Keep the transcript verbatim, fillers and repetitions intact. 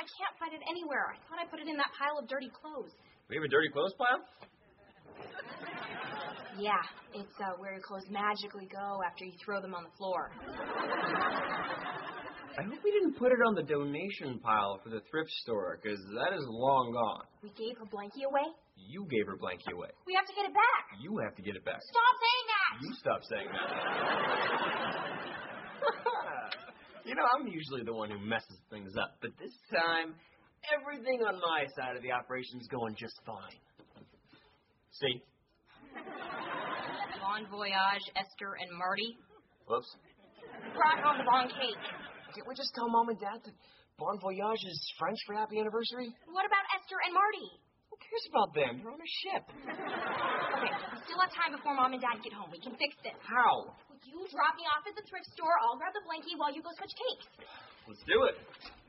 I can't find it anywhere. I thought I put it in that pile of dirty clothes. We have a dirty clothes pile? Yeah, it's uh, where your clothes magically go after you throw them on the floor. I hope we didn't put it on the donation pile for the thrift store, because that is long gone. We gave her blankie away? You gave her blankie away. We have to get it back. You have to get it back. Stop saying that! You stop saying that. You know, I'm usually the one who messes things up, but this time, everything on my side of the operation's going just fine. See? Bon voyage, Esther and Marty. Whoops. Brought home the wrong cake. Can't we just tell Mom and Dad that Bon Voyage is French for happy anniversary? What about Esther and Marty? Who cares about them? They're on a ship. Okay, we still have time before Mom and Dad get home. We can fix this. How? Well, you drop me off at the thrift store. I'll grab the blankie while you go switch cakes. Let's do it.